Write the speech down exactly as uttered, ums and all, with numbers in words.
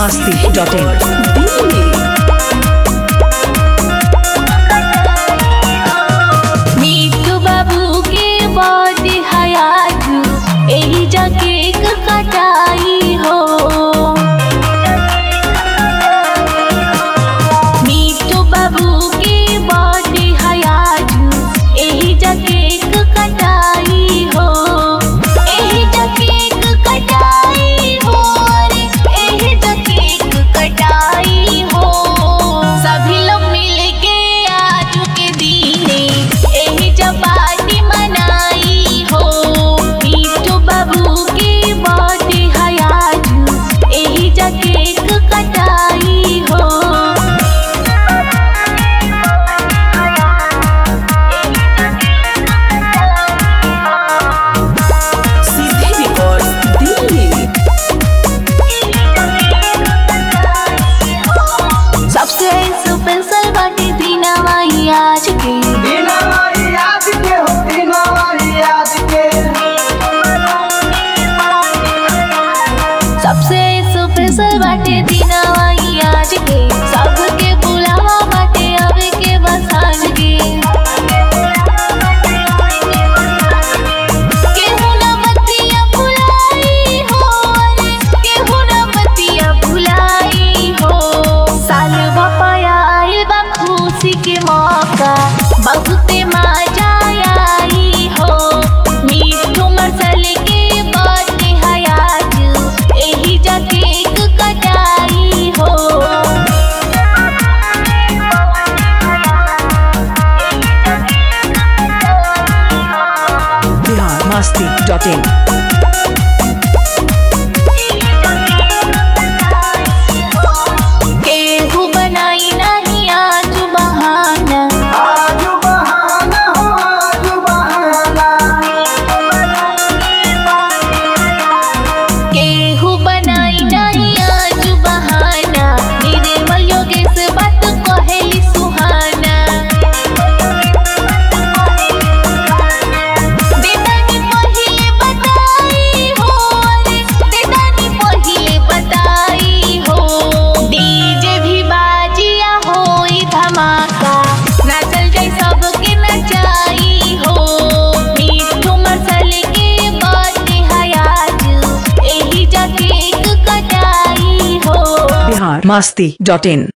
मस्ती dot इन। मीठू बाबू के birthday है आज, एही जा केक कटाई हो। मीठू बाबू के बर्थडे है आज, एही जा केक कटाई हो। एही जा केक कटाई हो, अरे एही जा केक कटाई हो। सभी लोग मिल के आज के दीने एही जा पार्टी मनाई हो। मीठू बाबू के बर्थडे है आज, एही जा केक कटाई हो। सबसे स्पेशल बाटे दीनावाई आज के, दीनावाई आज के हो, दीनावाई आज के। सबसे स्पेशल बाटे दीनावाई आज के। सबके बुलावा बाटे आवे के बस आज के। केहू ना बतिया भुलाई हो, अरे केहू ना बतिया भुलाई हो। साल बपाया आइल बा खुशी के मौका, बहुते मजा आई हो। मीठू मरसल के बर्थडे है आज, एही जा केक कटाई हो। Bihar Masti dot in. केहू बनाई नहीं आज बहाना, आज बहाना हो, आज बहाना। केहू बनाई नहीं आज बहाना। निर्मल योगेश बात कहेली सुहाना। देदानी पहिले बताई हो, अरे देदानी पहिले बताई हो। डीजे भी बाजिया होई धमाका, नाचल जाई सबके नचाई हो। मीठू मरसल के बर्थडे है आज, एही जा केक कटाई हो। बिहार मस्ती डॉट इन।